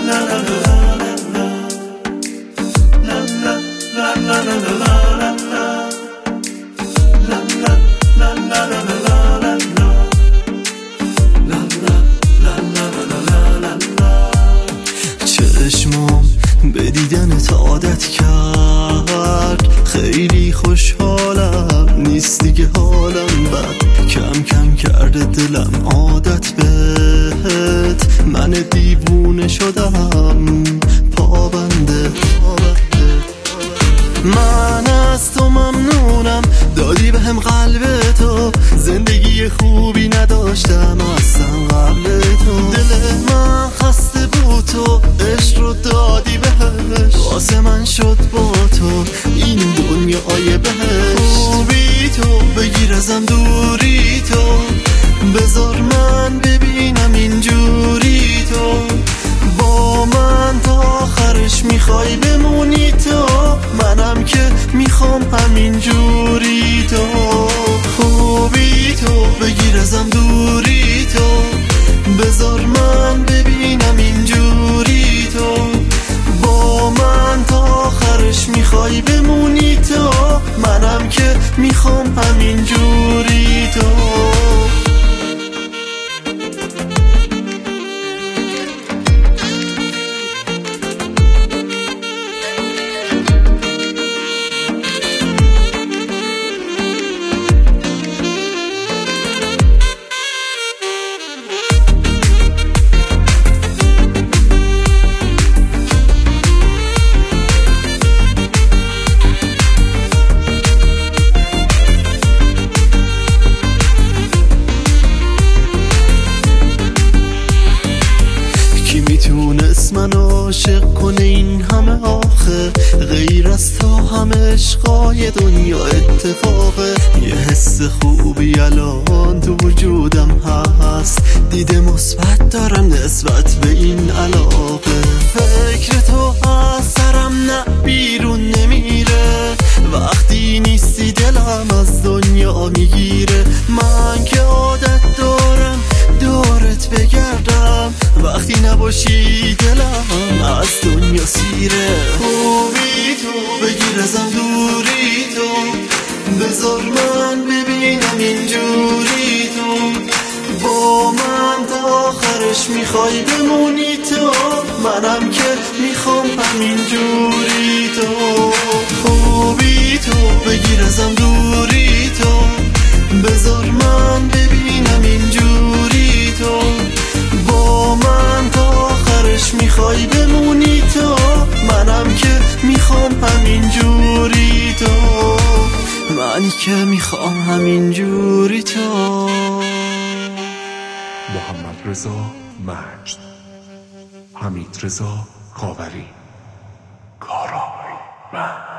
چشمام به دیدنت عادت کرد، خیلی خوشحالم، نیست دیگه حالم بد، کم کم کرده دلم عادت بهت، من دیوونه شدم پابنده. من از تو ممنونم، دادی بهم قلب تو، زندگی خوبی نداشتم اصلا قبل تو، دل من خسته بود تو عشق رو دادی بهش، واسه من شد با تو این دنیای بهش. خوبی تو بگیر ازم دوری تو، بذار من ببینم اینجوری تو، با من تا آخرش میخوای بمونی تو، منم که میخوام همینجوری تو. خوبی تو بگیر ازم دوری تو، بذار من ببینم اینجوری تو، با من تا آخرش میخوای بمونی تو، منم که میخوام همینجوری تو. میتونست من عاشق کنه این همه آخه، غیر از تو همه عشقای دنیا اتفاقه، یه حس خوبی الان تو وجودم هست، دیده مثبت دارم نسبت به این علاقه، فکر تو از سرم نه بیرون نمیره، وقتی نیستی دلم از دنیا میگیره، من که عادت دارم دورت بگردم، وقتی نباشی دلم از دنیا سیره. خوبی تو بگیر ازم دوری تو، بذار من ببینم اینجوری تو، با من تا آخرش میخوای بمونی تو، منم که میخوام همینجوری تو. خوبی تو بگیر ازم دوری تو، بذار من ببینم اینجوری تو، با من تا آخرش میخوای بمونی تو، منم که میخوام همینجوری تو، من که میخوام همینجوری تو. محمدرضا مجد، حمیدرضا خاوری، کارای من.